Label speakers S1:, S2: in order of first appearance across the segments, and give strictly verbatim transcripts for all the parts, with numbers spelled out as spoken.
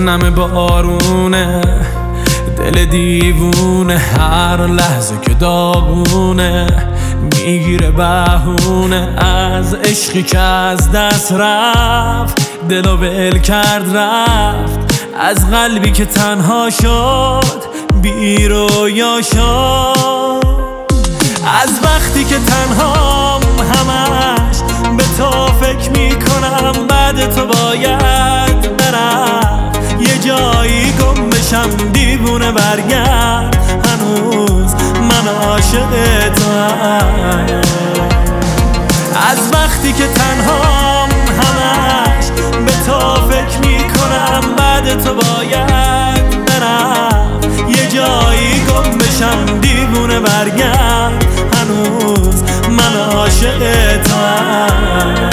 S1: نم بارونه، دل دیوونه هر لحظه که داغونه، میگیره بهونه از عشقی که از دست رفت، دلو ول کرد رفت، از قلبی که تنها شد بی رویا شد. از وقتی که تنهام همش به تو فکر میکنم، بعد تو باید برم یه جایی گم بشم، دیوونه برگرد هنوز من عاشق توام. از وقتی که تنهام همش به تو فکر میکنم، بعد تو باید برم یه جایی گم بشم، دیوونه برگرد هنوز من عاشق توام.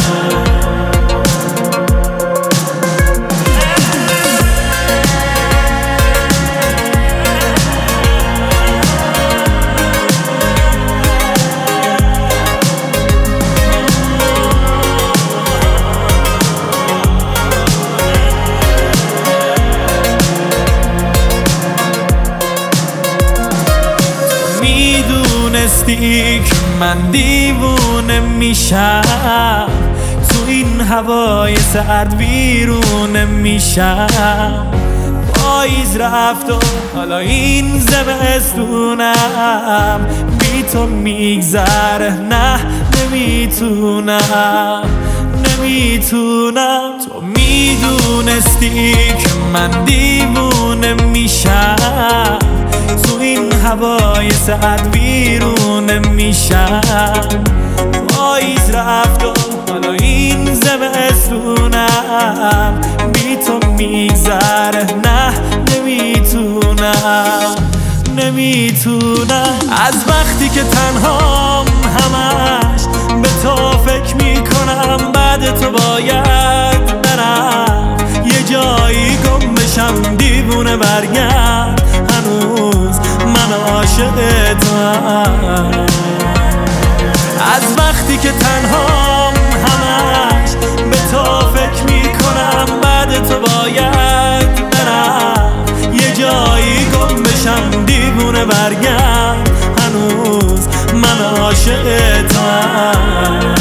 S1: میدونستی که من دیوونه میشم، تو این هوای سرد ویرونه میشم. پاییز رفت و حالا این زمستونم بی تو میگذره، نه نمیتونم نمیتونم. تو میدونستی که من دیوونه میشم، تو این هوای سرد ویرونه میشم. پاییز رفت و حالا این زمستونم بی تو میگذره، نه نمیتونم نمیتونم. از وقتی که تنهام همش به تو فکر میکنم، بعد تو باید برم یه جایی گم بشم، دیوونه برگرد هنوز من عاشق توام. از وقتی که تنهام همش به تو فکر میکنم، بعد تو باید برم یه جایی گم بشم، دیوونه برگرد هنوز من عاشق توام.